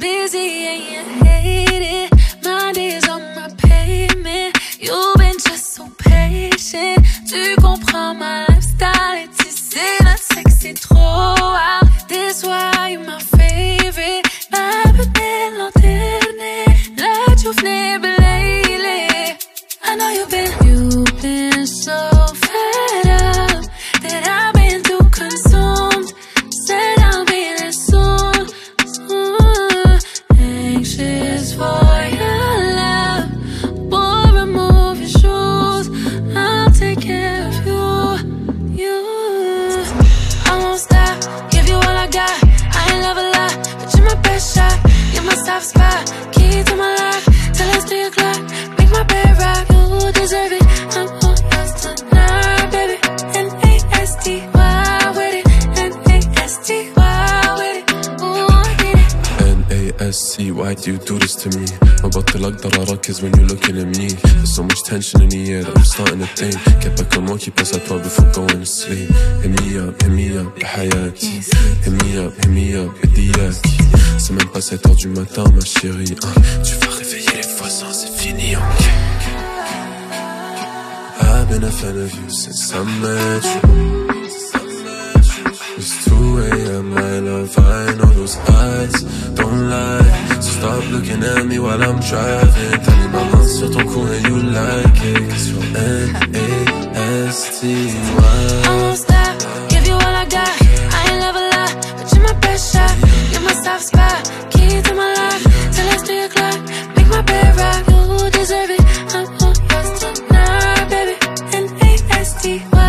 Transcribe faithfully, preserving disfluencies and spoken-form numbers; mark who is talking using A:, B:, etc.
A: busy and you hate it. Mind is on my pavement. You've been just so patient. Tu comprends my lifestyle et tu sais notre sexe c'est trop wild. This why you my favorite. My belle lanterne, la journée lately. I know you've been, you've been so fed up that I've been too consumed. Said I'll be there soon, soon. Anxious for your love. Boy, remove your shoes. I'll take care of you, you. I won't stop, give you all I got. I ain't love a lot, but you're my best shot. You're my soft spot, key to my life. Till it's three o'clock, make my bed rock. You deserve it, I'm all yours tonight, baby. N A S T Y with it, N A S T Y with it. Ooh, I get it.
B: N A S C, why do you do this to me? ما بطل اقدر اركز when you're looking at me. There's so much tension in the air that I'm starting to think. Get back on moi qui passe à toi before going to sleep. Hit me up, hit me up, بحياتي. Hit me up, hit me up, بدياكي. C'est même pas sept heures du matin ma chérie, hein. Tu vas réveiller les voisins, c'est fini, ok. I've been a fan of you since I met you. It's two A M my love, I know those eyes don't lie. So stop looking at me while I'm driving. T'as mis ma main sur ton cou and you like it. Cause you're N A S T Y.
A: I won't stop, give you all I got. I ain't love a lot, but you're my best shot. You're my soft spot, key to my life. Till it's three o'clock, make my bed rock. You deserve it, I'm all yours tonight, baby. N A S T Y.